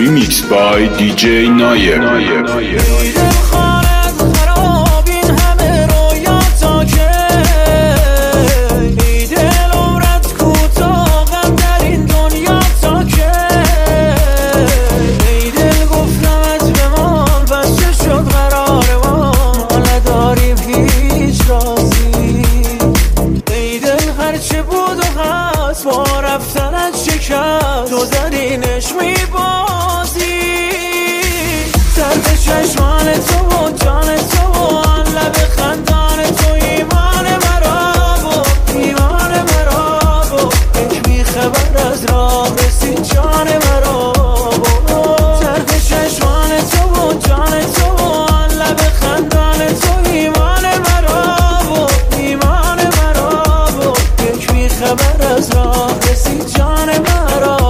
Remixed by DJ Nayer. تو زدینش میبازی درد چشمان تو و جان تو و آن لب خندان تو ایمان مرا و ایمان مرا و یک بیخبر از راه رسید جان مرا درد چشمان تو و جان تو و آن لب خندان تو ایمان مرا و ایمان مرا و یک بیخبر از راه رسید جان مرا.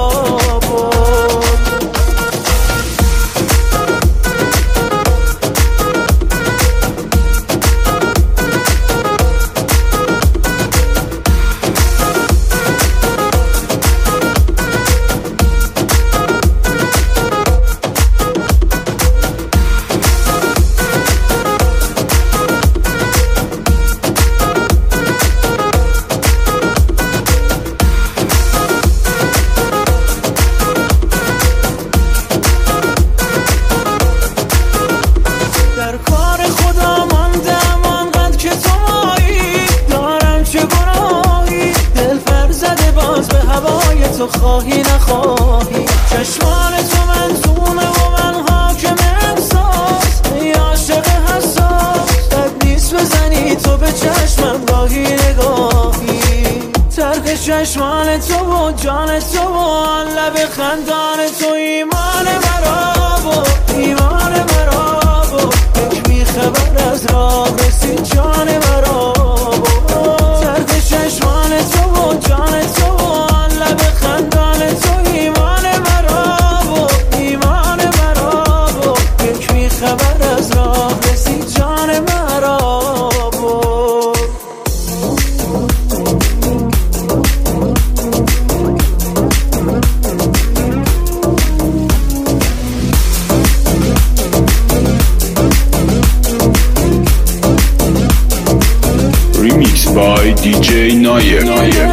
تو خواهی نخواهی چشمان تو منظومه و من حاکم احساس ای عاشق حساس بد نیست بزنی تو به چشمم گاهی نگاهی ترک چشمان تو و جان تو و آن لب خندان تو ایمان مرا و ایمان مرا و یک بیخبر از راه رسید جان مرا ترک چشمان تو و جان تو و آن لب خندان تو ایمان مرا و ایمان مرا و یک بیخبر از راه رسید جان مرا. Remixed by DJ Nayer.